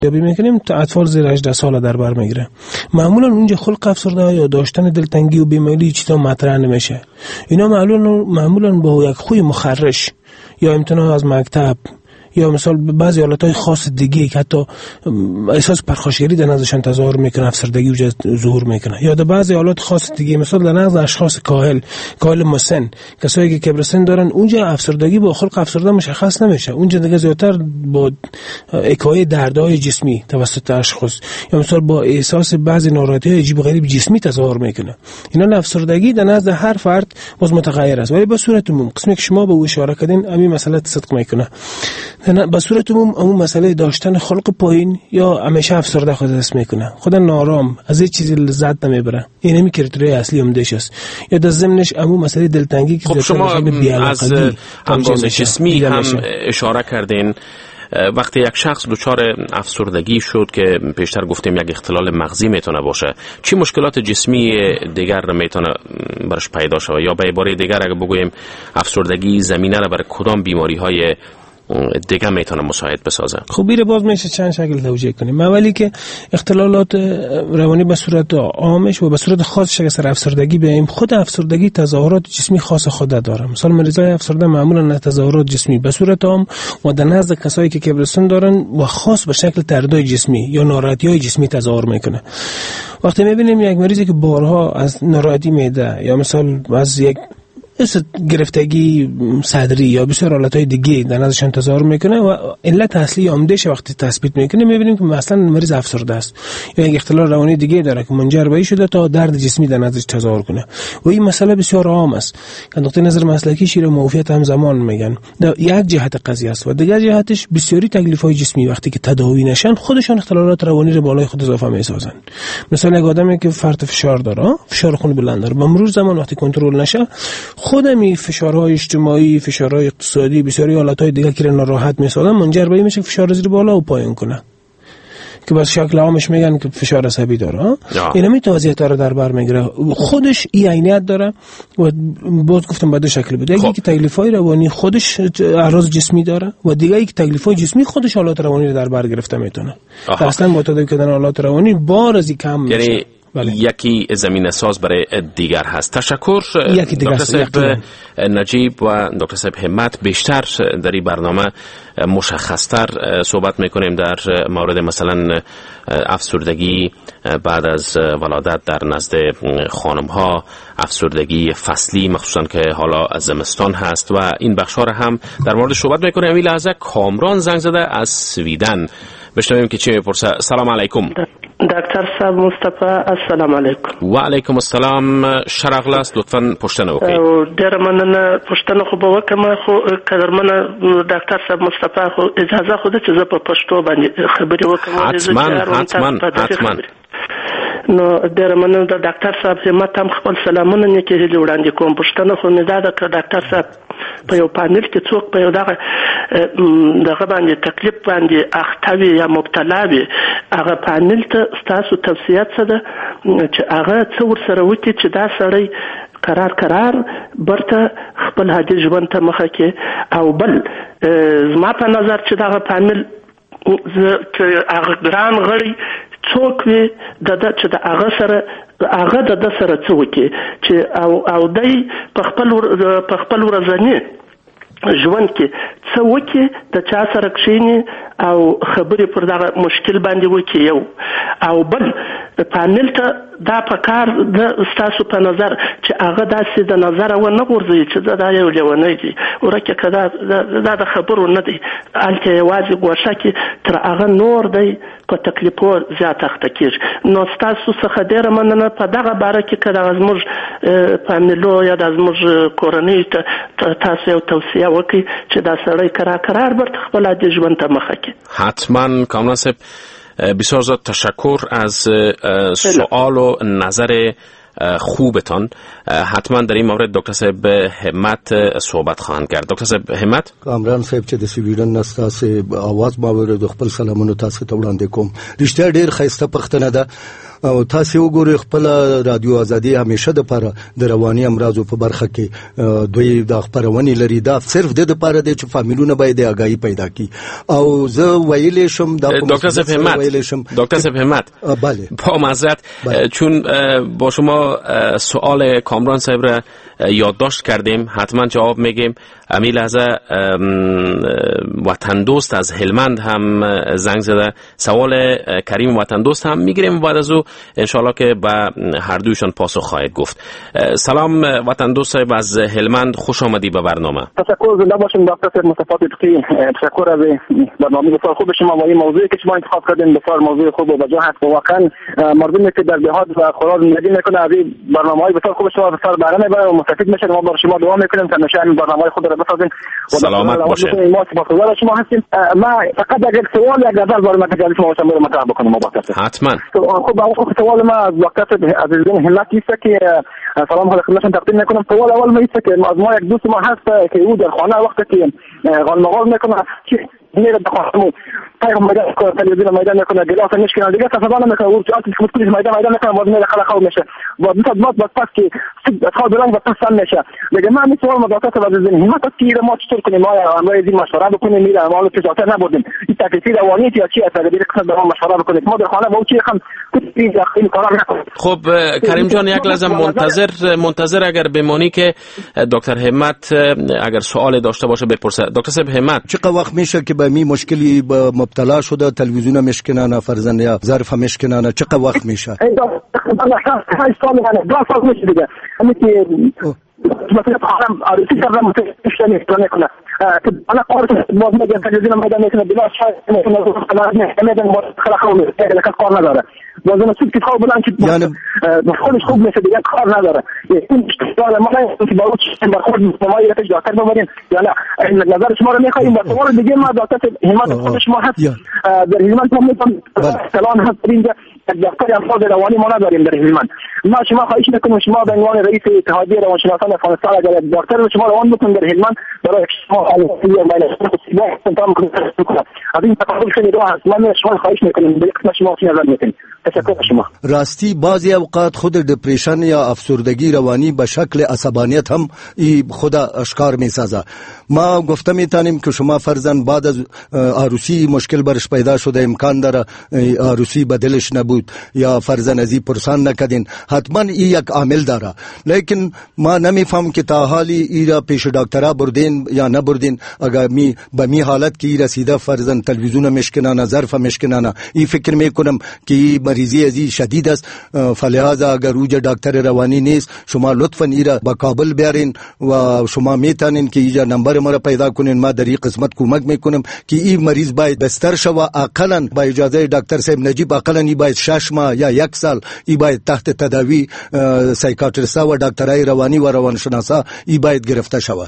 یابی میکنیم تا اطفال زیر 18 سال در بر میگیره. معمولا اونجا خلق افسردگی یا داشتن دلتنگی و بیمیلی چیزا مطرح نمیشه. اینا معمولا با یک خوی مخرش یا امتناع از مکتب یا مثلا بعضی حالتهای خاص دیگه که حتی احساس پرخاشگری در نزدشان تظاهر میکنه، افسردگی وجود ظهور میکنه، یا در بعضی حالات خاص دیگه مثلا در نزد اشخاص کاهل مسن، کسایی که کبر سن دارن، اونجا افسردگی با خلق افسرده مشخص نمیشه. اونجا دیگه زیادتر با اکای دردهای جسمی توسط اشخاص یا مثلا با احساس بعضی ناراحتی‌های عجیب و غریب جسمی تظاهر میکنه. اینا افسردگی در نزد هر فرد باز متغیر است، ولی به صورت عموم قسمی که شما به او اشاره کردین همین مسئله صدق میکنه. به صورت عموم اون مسئله داشتن خلق پایین یا همیشه افسرده خود حس میکنه، خود نارام، از هیچ چیزی لذت نمیبره، این همین کریتریای اصلی عمدهش است. یا در ضمنش همون مسئله دلتنگی که شما از امراض جسمی هم اشاره کردین. وقتی یک شخص دچار افسردگی شد که پیشتر گفتیم یک اختلال مغزی میتونه باشه، چی مشکلات جسمی دیگر میتونه برش پیدا شود؟ یا به عباره دیگر اگه بگوییم افسردگی زمینه را برای کدام بیماری های دیگه میتونه مساعد بسازه؟ خب میره باز میشه چند شکل توجیه کنیم. اولی که اختلالات روانی به صورت عامش و به صورت خاصش سر افسردگی بیایم، خود افسردگی تظاهرات جسمی خاص خود داره. مثلا مریضای افسرده معمولا تظاهرات جسمی به صورت عام و در نزد کسایی که کبر سن دارن و خاص به شکل تردید جسمی یا ناراحتی‌های جسمی تظاهر میکنه. وقتی میبینیم یک مریضی که بارها از ناراحتی معده یا مثلا از یک گرفتگی صدری یا بسیار حالتهای دیگه در نظرشان تظاهر میکنه و علت اصلی عمدهش وقتی تثبیت میکنه میبینیم که مثلا مریض افسرده است یا یک اختلال روانی دیگه داره که منجر به این شده تا درد جسمی در نظرش تظاهر کنه. و این مسئله بسیار عام است که نقطه نظر مسلکی شیر موافقت همزمان میگن. یک جهت قضیه است و دیگر جهتش بسیاری تکلیف‌های جسمی وقتی که تداوی نشن خودشان اختلالات روانی رو بالای خود اضافه میسازن. مثلا یک آدمی که فرط فشار داره، فشار خون بلند داره، به مرور زمان وقتی کنترل نشه خودمی فشارهای اجتماعی، فشارهای اقتصادی، بسیاری حالتهای دیگه که ناراحت میسازن منجر به این میشه فشار زیر بالا و پایین کنه که بس شکل عامش میگن که فشار عصبی داره. اینا می توضیحات رو در بر میگیره. خودش این عینیت داره و باز گفتم به دو شکل بود. یکی که تکلیفای روانی خودش اعراض جسمی داره و دیگه یک تکلیفای جسمی خودش حالات روانی رو در بر گرفته میتونه. اصلا با تداوی کردن حالات روانی بارزی کم میشه. یکی زمینه ساز برای دیگر هست. تشکر دکتر صاحب نجیب و دکتر صاحب همت. بیشتر در این برنامه مشخصتر صحبت میکنیم در مورد مثلا افسردگی بعد از ولادت در نزد خانم ها، افسردگی فصلی مخصوصا که حالا از زمستان هست و این بخشا را هم در مورد صحبت میکنیم. این لحظه کامران زنگ زده از سویدن، بشنویم که چی میپرسه. سلام علیکم دکتر صاحب مصطفی. السلام علیکم. و علیکم السلام. شرقل است، لطفاً پوښتنه وکړئ. ډېر مننه. پوښتنه خو به وکړم، خو قدرمنه دکتر صاحب مصطفی خو اجازه خو ده چې زه په پښتو باندې خبرې وکړم. حتما. نو ډېر مننه د ډاکټر صاحب همت هم خپل سلامونه نیکې هیلې وړاندې کوم. پوښتنه خو مې دا ده که ډاکټر صاحب په یو پانل کې څوک په یو دغه باندې تکلیف باندې اخته وي یا مبتلا وي، هغه پانل ته ستاسو توصیه څه ده چې هغه څه ورسره وکړي چې دا سړی قرار برته خپل عادي ژوند ته مخه کې. او بل زما په نظر چې دغه پانل چې هغه ګران غړي څوک وي چې د هغه سره د سره څه وکړي چې او دی په خپل ورځني ژوند کې څه وکړي، د چا سره کښېني او خبرې پر دغه مشکل باندې وکړي. یو او بل پانل ته دا په کار د ستاسو په نظر چې هغه داسې د نظره ونه غورځوي چې دا یو لیونی دی، ورکه که دا د خبرو نه دی، هلته یوازې ګوښه کې تر هغه نور دی په تکلیفو زیات اخته کېږي. نو ستاسو څخه ډېره مننه په دغه باره کې که دغه زموږ پانلو یا د زموږ کورنۍ ته تاسو یو توصیه وکړئ چې دا سړی قرار برته خپل عادي ژوند ته مخه کړي. حتما. کامران صاحب بسیار زیاد تشکر از سوال و نظر خوبتان. حتما در این مورد دکتر صاحب همت صحبت خواهند کرد. دکتر صاحب همت. کامران صاحب چې د سویډن نستاسه आवाज باور د خپل سلامونو تاسو ته وړاندې کوم. رښتیا ډیر خسته پښتنه ده او تاسو وګورئ خپل رادیو ازادي همیشه د لپاره د رواني امراضو په برخه کې دوی د خبرونې لري. دا صرف د لپاره د فامیلونو باید آگاهی پیدا کی. او زه ویلې شم د دکتر صاحب همت بله با معذرت چون با شما سوال کامران صاحب را یادداشت کردیم، حتما جواب میگیم. امی لحظه وطن دوست از هلمند هم زنگ زده، سوال کریم وطن دوست هم میگیریم بعد از او انشالله که به هر دویشان پاسخ خواهد گفت. سلام وطن دوست صاحب از هلمند، خوش آمدی به برنامه. تشکر، زنده باشین دکتر مصطفی تقی. تشکر از برنامه بسیار خوب شما و این موضوعی که شما انتخاب کردین بسیار موضوع خوب و بجا هست. واقعا مردمی که در دهات و خراد زندگی میکنه از این برنامه‌های بسیار خوب شما بسیار بهره میبره و مستفید میشه. ما بر شما دعا میکنیم که همیشه این برنامه‌های خود را بسازین و سلامت باشین. ما سپاسگزار شما هستیم. ما فقط یک سوال یک غزل برای متجاوز شما شما مطرح بکنم مباشرت. حتما. خب سوال ما از دکتر عزیزین همت است که سلام خدمتتون تقدیم میکنم. سوال اول ما است که از ما یک دوست ما هست که او در خانه وقتی که غالمغال میکنه که میره به خانه پیغام میدن که تلویزیون میدان میکنه گلاس میشکنه دیگه تصادف نمیکنه و جات که کلی میدان میکنه باز میره خلق خو میشه و میاد مات پس که خود بلند پس سن میشه. دیگه من می سوال مداخله و از همت است که ما چطور کنیم؟ ما امروز این مشوره بکنیم میره ما تو جات نبودیم این تکلیفی روانی یا چی است؟ دیگه قصد ما مشوره بکنیم ما در خانه با چی هم این کارا نکنیم. خب کریم جان یک لحظه منتظر اگر بمانی که دکتر همت اگر سوال داشته باشه بپرسه. دکتر صاحب همت چقدر وقت میشه که به می مشکلی مبتلا شده تلویزیون مشکنانه فرزن یا ظرف مشکنانه چقدر وقت میشه؟ 8 سال یعنی 2 سال میشه دیگه. همین که مثلا عالم عروسی کردم متشکل نکنه که انا قارت باز میگم تلویزیون میدان میکنه بلا شاید میدان خلقو میکنه لکه کار نداره باز انا سوت کتاب بلند که یعنی خودش خوب میشه دیگه کار نداره. این اشتغال ما نه که باید بر خود مستمایی رو دکتر ببریم یا نه نظر شما رو میخوایم. با سوال دیگه ما دکتر همت خود شما هست در هلمند ما میتونم سلام هست اینجا دکتر امراض روانی ما نداریم در هلمند. ما شما خواهش میکنم شما به عنوان رئیس اتحادیه روانشناسان افغانستان اگر دکتر شما روان بکنید در هلمند برای شما از این تقابل خیلی راه هست. من شما خواهش میکنم به یک شما چی نظر میکنید؟ تشکر شما. راستی بعضی اوقات خود دپریشن یا افسردگی روانی به شکل عصبانیت هم خود اشکار میسازه. ما گفتم میتونیم که شما فرزن بعد از عروسی مشکل برش پیدا شده امکان داره عروسی بدلش نبود یا فرزن ازی پرسان نکدین حتما این یک عامل داره. لیکن ما نمیفهم که تا حالی ایرا پیش دکترا بردین یا نبردین. اگر می به می حالت که ایرا سیده فرزن تلویزیون مشکنانه ظرف مشکنانه این فکر میکنم که مریضی ازی شدید است. فلهذا اگر اوجه دکتر روانی نیست شما لطفا ایرا با کابل بیارین و شما میتونین که ایجا نمبر ما پیدا کنین. ما در این قسمت کمک میکنم که این مریض باید بستر شوه اقلا با اجازه دکتر صاحب نجیب اقلا ای باید 6 ماه یا 1 سال ای باید تحت تداوی سایکاتریستا و دکترای روانی و روانشناسا ای باید گرفته شوه.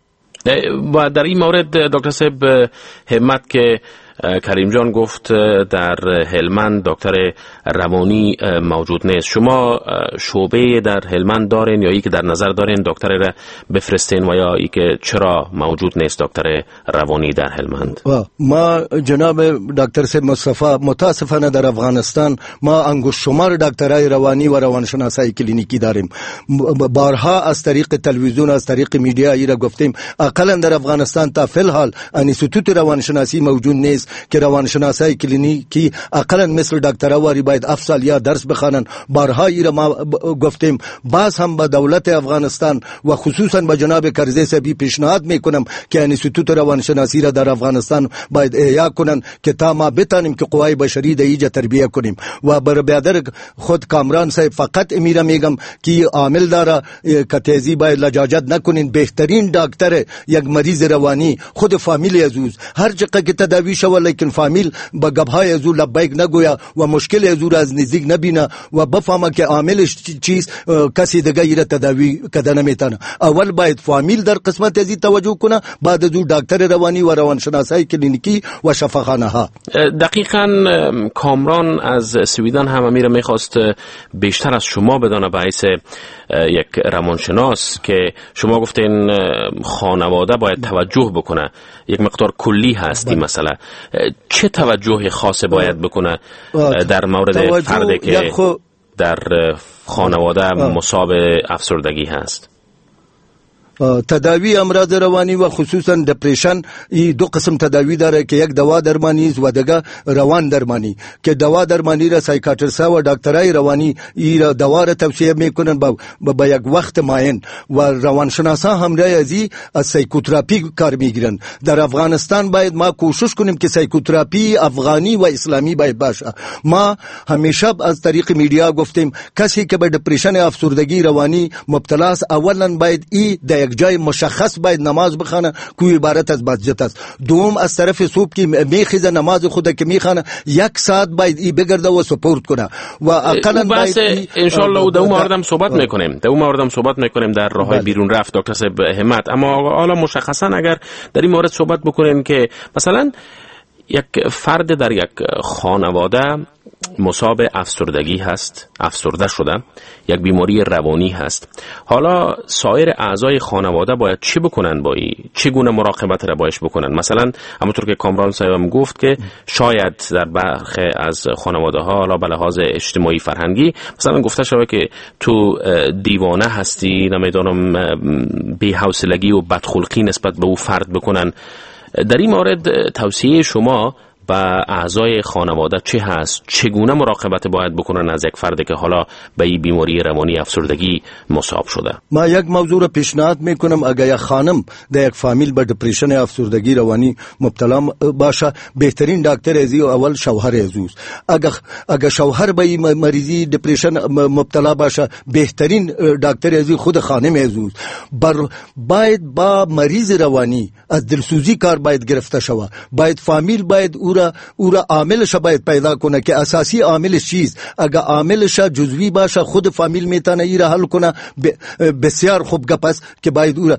و در این مورد دکتر صاحب همت که کریم جان گفت در هلمند دکتر روانی موجود نیست، شما شعبه در هلمند دارین یا ای که در نظر دارین دکتر را بفرستین و یا ای که چرا موجود نیست دکتر روانی در هلمند؟ ما جناب دکتر صاحب مصطفی متاسفانه در افغانستان ما انگشت شمار دکترای روانی و روانشناسای کلینیکی داریم. بارها از طریق تلویزیون از طریق میدیا ای را گفتیم اقلا در افغانستان تا فی الحال انستیتوت روانشناسی موجود نیست که روانشناسای کلینیکی اقلا مثل دکتر واری باید افضل یا درس بخوانند. بارها ای را ما گفتیم. باز هم با دولت افغانستان و خصوصا با جناب کرزی صاحب پیشنهاد میکنم که انستیتوت روانشناسی را در افغانستان باید احیا کنند که تا ما بتانیم که قوای بشری در اینجا تربیه کنیم. و بر برادر خود کامران صاحب فقط امیرا میگم که عامل داره که تیزی باید لجاجت نکنین. بهترین دکتر یک مریض روانی خود فامیل ازوز هر چقدر که تداوی شود لیکن فامیل با گبهای ازو لبیک نگویا و مشکل ازو را از نزدیک نبینه و بفهمه که عاملش چیز کسی دیگه را تداوی کده نمیتونه. اول باید فامیل در قسمت ازی توجه کنه بعد ازو دکتر روانی و روانشناسای کلینیکی و شفاخانه ها. دقیقاً کامران از سویدن هم امیر میخواست بیشتر از شما بدانه به حیث یک روانشناس که شما گفتین خانواده باید توجه بکنه. یک مقدار کلی هست این مسئله. چه توجه خاص باید بکنه در مورد فردی که در خانواده مصاب افسردگی هست؟ تداوی امراض روانی و خصوصا دپریشن ای دو قسم تداوی داره که یک دوا درمانی است و دیگه روان درمانی. که دوا درمانی را سایکاتریست و دکترای روانی ای را دوا را توصیه میکنن با یک وقت معین و روانشناسا هم رای از سایکوتراپی کار میگیرن. در افغانستان باید ما کوشش کنیم که سایکوتراپی افغانی و اسلامی باید باشه. ما همیشه از طریق میډیا گفتیم کسی که به دپریشن افسردگی روانی مبتلا است اولا باید ای یک جای مشخص باید نماز بخونه کوی عبارت از مسجد است. دوم از طرف صبح که میخیزه نماز خود که میخونه 1 ساعت باید ای بگرده و سپورت کنه و اقلا باید ان شاء الله در اون موردم صحبت میکنیم در راههای بیرون رفت دکتر صاحب همت. اما حالا مشخصا اگر در این مورد صحبت بکنیم که مثلا یک فرد در یک خانواده مصاب افسردگی هست، افسرده شده، یک بیماری روانی هست، حالا سایر اعضای خانواده باید چی بکنن؟ چگونه مراقبت را بایش بکنن؟ مثلا همونطور که کامران صاحبم گفت که شاید در برخی از خانواده ها حالا به لحاظ اجتماعی فرهنگی مثلا گفته شده که تو دیوانه هستی، نمیدونم بی‌حوصلگی و بدخلقی نسبت به او فرد بکنن. در این مورد توصیه شما به اعضای خانواده چه هست؟ چگونه مراقبت باید بکنن از یک فردی که حالا به این بیماری روانی افسردگی مصاب شده؟ ما یک موضوع را پیشنهاد میکنم. اگر یک خانم در یک فامیل به دپریشن افسردگی روانی مبتلا باشه، بهترین دکتر ازی اول شوهر ازوست. اگر شوهر به این مریضی دپریشن مبتلا باشه، بهترین دکتر ازی خود خانم ازوست. باید با مریض روانی از دلسوزی کار باید گرفته شود. باید فامیل باید او را عاملش باید پیدا کنه که اساسی عاملش چیست. اگر عاملش جزوی باشه خود فامیل میتونه ای را حل کنه. بسیار خوب گپ است که باید او را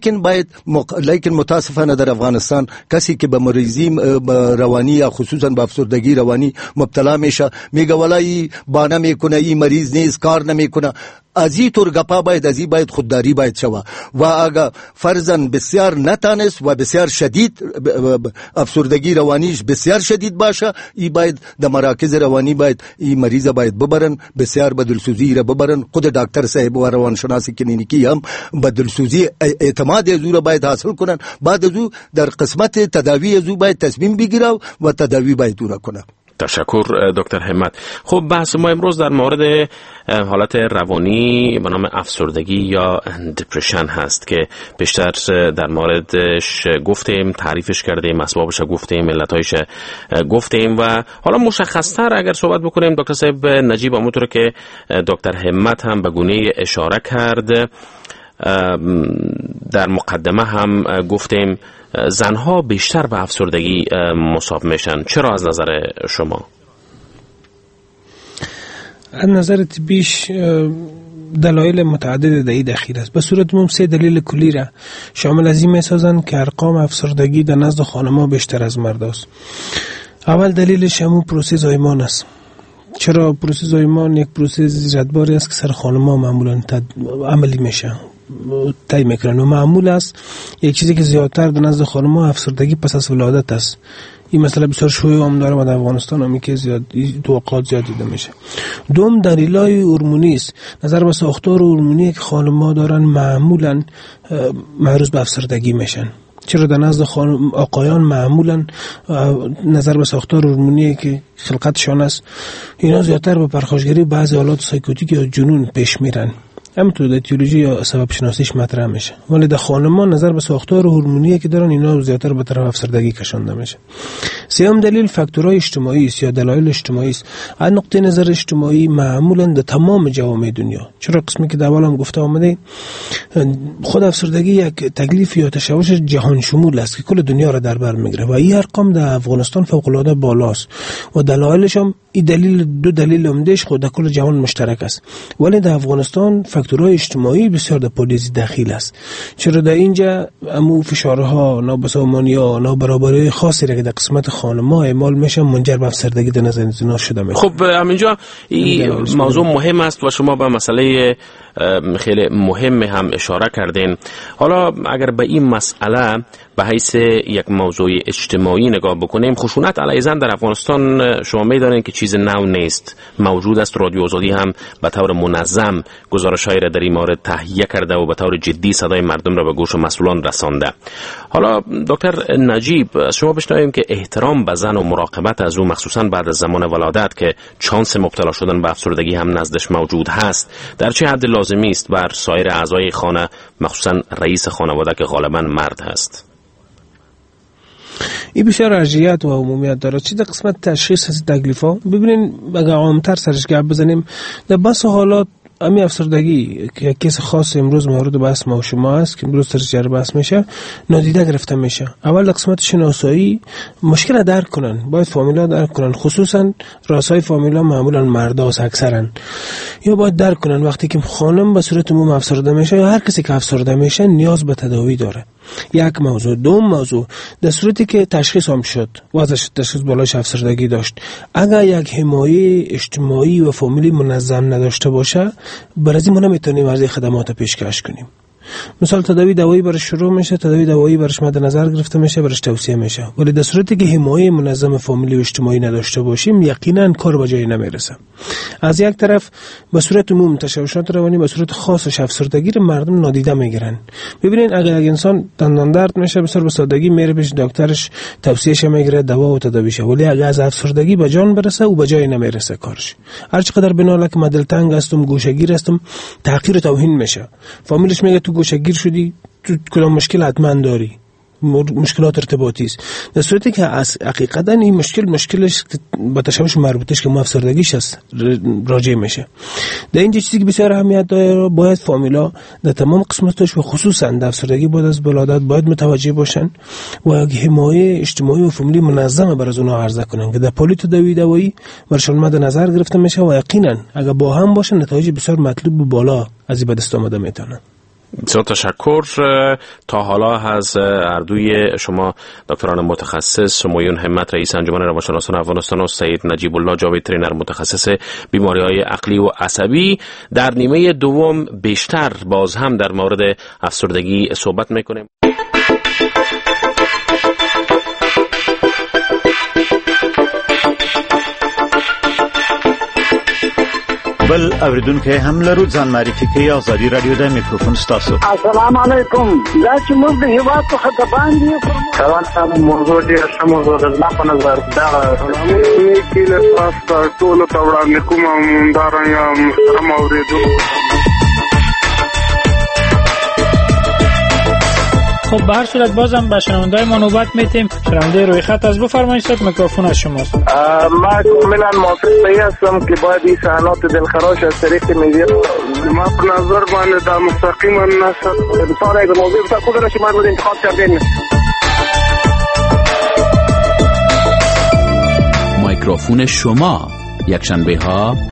لیکن متاسفانه در افغانستان کسی که به مریضی روانی یا خصوصا به افسردگی روانی مبتلا میشه میگه ولای بانه میکنه این مریض نیست، کار نمیکنه. از این طور گپا باید خودداری باید شود. و اگر فرضاً بسیار نتانست و بسیار شدید افسردگی روانیش بسیار شدید باشه، ای باید در مراکز روانی باید این مریض باید ببرن، بسیار به دلسوزی را ببرن. خود دکتر صاحب و روانشناس کلینیکی هم به دلسوزی اعتماد از او را باید حاصل کنن. بعد از او در قسمت تداوی از او باید تصمیم بگیره و تداوی باید او را کنه. تشکر دکتر همت. خب بحث ما امروز در مورد حالت روانی به نام افسردگی یا دپریشن هست که بیشتر در موردش گفتیم، تعریفش کردیم، اسبابش گفتیم، علتایش گفتیم و حالا مشخص‌تر اگر صحبت بکنیم دکتر صاحب نجیب، همونطور که دکتر همت هم به گونه اشاره کرد در مقدمه هم گفتیم زنها بیشتر به افسردگی مصاب میشن. چرا از نظر شما؟ از نظر طبیش دلایل متعدد در این دخیل است. به صورت عموم 3 دلیل کلی را شامل از این میسازند که ارقام افسردگی در نزد خانم‌ها بیشتر از مرد است. اول دلیلش همون پروسه زایمان است. چرا پروسه زایمان یک پروسه زیرادباری است که سر خانم‌ها معمولا عملی میشه، طی میکنن و معمول است یک چیزی که زیادتر در نزد خانم‌ها افسردگی پس از ولادت است. این مسئله بسیار شایع هم داره و در افغانستان هم که زیاد توقعات زیاد دیده میشه. دوم دلایل هورمونی است. نظر به ساختار هورمونی که خانم‌ها دارن معمولا معرض به افسردگی میشن. چرا در نزد آقایان معمولا نظر به ساختار هورمونی که خلقتشان است اینا زیادتر به پرخاشگری بعضی حالات سایکوتیک یا جنون پیش میرن. همینطور در تیولوژی یا سبب شناسیش مطرح میشه. ولی در خانمان نظر به ساختار هورمونی که دارن اینا زیادتر به طرف افسردگی کشانده میشه. سوم دلیل فاکتورهای اجتماعی است یا دلایل اجتماعی است. از نقطه نظر اجتماعی معمولا در تمام جوامع دنیا، چرا قسمی که در اول هم گفته آمده، خود افسردگی یک تکلیف یا تشوش جهان شمول است که کل دنیا را در بر میگیره و این ارقام در افغانستان فوق العاده بالاست و دلایلش هم این دو دلیل عمده‌اش خود در کل جهان مشترک است. ولی در افغانستان فاکتورهای اجتماعی بسیار در پولیس دخیل است. چرا در اینجا امو فشارها، نابسامانی‌ها، نابرابری خاصی را که در قسمت خانم‌ها اعمال میشه منجر به افسردگی در نزد زنا شده میشه. خب همینجا این موضوع مهم است و شما به مسئله خیلی مهم هم اشاره کردین. حالا اگر به این مسئله به حیث یک موضوع اجتماعی نگاه بکنیم، خشونت علیه زن در افغانستان شما می‌دانید که چیز نو نیست، موجود است. رادیو آزادی هم به طور منظم گزارش‌هایی را در این مورد تهیه کرده و به طور جدی صدای مردم را به گوش مسئولان رسانده. حالا دکتر نجیب، از شما بشنویم که احترام به زن و مراقبت از او، مخصوصا بعد از زمان ولادت که چانس مبتلا شدن به افسردگی هم نزدش موجود هست، در چه حد لازمی است بر سایر اعضای خانه، مخصوصا رئیس خانواده که غالبا مرد هست؟ این بسیار ارجحیت و عمومیت داره. چی در قسمت تشخیص از تکلیفا ببینین، اگه عامتر سرش گپ بزنیم، در بس حالات امی افسردگی که یک کیس خاص امروز مورد بحث ما و شما است که امروز سرش جر بحث میشه، نادیده گرفته میشه. اول در قسمت شناسایی مشکل درک کنن، باید فامیلا درک کنن، خصوصا راسای فامیلا معمولا مرداست اکثرا، یا باید درک کنن وقتی که خانم به صورت عموم افسرده میشه یا هر کسی که افسرده میشه نیاز به تداوی داره. یک موضوع. دوم موضوع، در صورتی که تشخیص هم شد و ازش تشخیص بالاش افسردگی داشت، اگر یک حمایه اجتماعی و فامیلی منظم نداشته باشه، برای ما نمیتونیم از این خدمات پیشکش کنیم. مثال تداوی دوایی برش شروع میشه، تداوی دوایی برش مد نظر گرفته میشه، برش توصیه میشه، ولی در صورتی که حمایه منظم فامیلی و اجتماعی نداشته باشیم یقینا کار به جایی نمیرسه. از یک طرف به صورت عموم تشوشات روانی به صورت خاصش افسردگی رو مردم نادیده میگیرن. ببینین اگر یک انسان دندان درد میشه بسیار به سادگی میره پیش دکترش، توصیهش میگیره، دوا و تداویشه، ولی اگر از افسردگی به جان برسه او به جایی نمیرسه کارش. هر چقدر بناله که من دلتنگ هستم، گوشه‌گیر هستم، تحقیر و توهین میشه. فامیلش میگه تو گوشه‌گیر شدی، تو کلا مشکل حتما داری، مشکلات ارتباطی است. در صورتی که از حقیقتا این مشکلش با تشوش مربوطش که افسردگیش است راجع میشه. در این چیزی که بسیار اهمیت داره، باید فامیلا در تمام قسمتاش و خصوصا در افسردگی بعد از ولادت باید متوجه باشن و یک حمایه اجتماعی و فامیلی منظمه برای از اونها عرضه کنن که در پالیت دوایی برشون مد نظر گرفته میشه و یقینا اگر با هم باشن نتایج بسیار مطلوب و بالا از این به دست آمده میتونن. بسیار تشکر. تا حالا از هر دوی شما دکتران متخصص، شمایون همت رئیس انجمن روانشناسان افغانستان و سید نجیب الله جاوید ترینر متخصص بیماری‌های عقلی و عصبی، در نیمه دوم بیشتر باز هم در مورد افسردگی صحبت میکنیم. بل اوریدونکو هم لرو ځان معرفي کوي. آزادي رادیو د میکروفون ستاسو. السلام علیکم. دا چې موږ د هیواد څخه د باندې روان صاحب موضوع ډېر ښه موضوع ده. زما په نظر دا کې له تاسو ټولو ته وړاندې کوم همدارنګه محترم اورېدونکو. خب به هر صورت بازم به شنونده‌های ما نوبت میتیم. شنونده روی خط از بفرمایید، صد میکروفون از شماست. ما کاملا موافق هستم که باید این صحنات دلخراش از طریق میدیا ما په نظر باندې دا مستقیما نشد بسیار یک موضوع بسیار خوب را شما انتخاب کردین. میکروفون شما یک شنبه ها